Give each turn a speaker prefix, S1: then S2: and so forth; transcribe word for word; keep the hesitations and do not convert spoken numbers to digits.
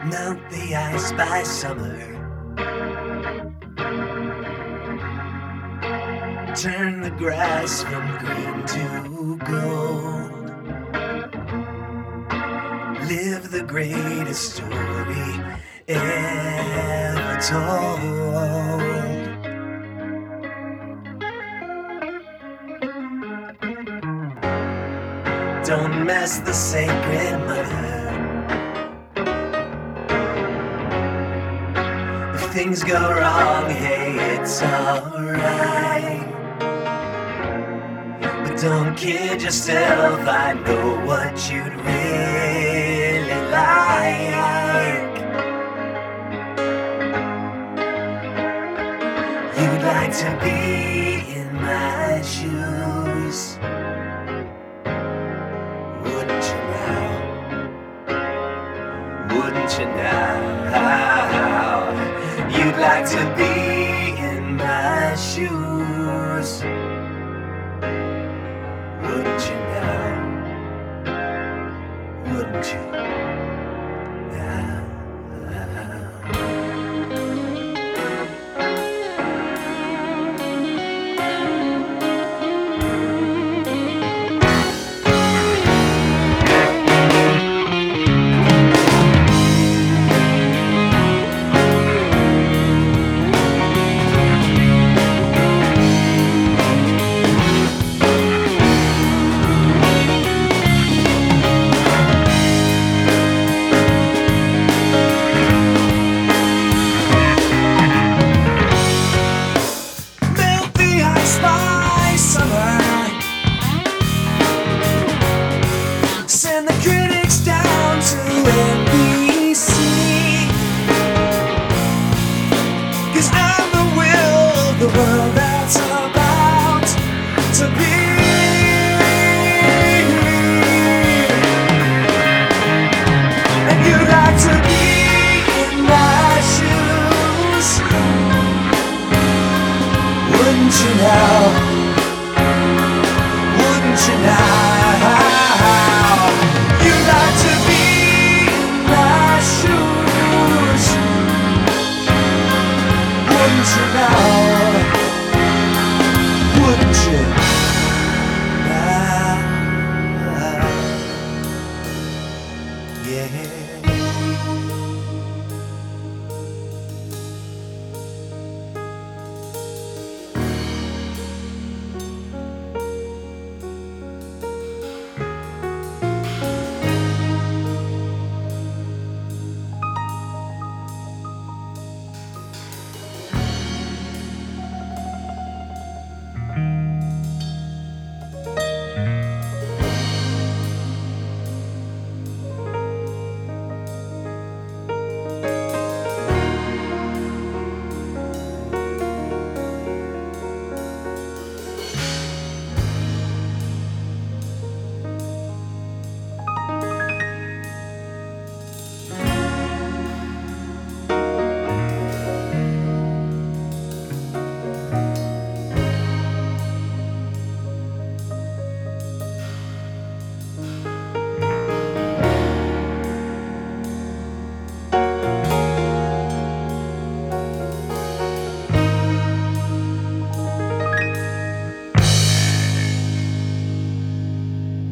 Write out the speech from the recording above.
S1: Melt the ice by summer. Turn the grass from green to gold. Live the greatest story ever told. Don't mess the sacred mother. If things go wrong, hey, it's alright. But don't kid yourself, I know what you'd really like. You'd like to be in my shoes. Wouldn't you now? Wouldn't you now? You'd like to be in my shoes. Wouldn't you now? Wouldn't you?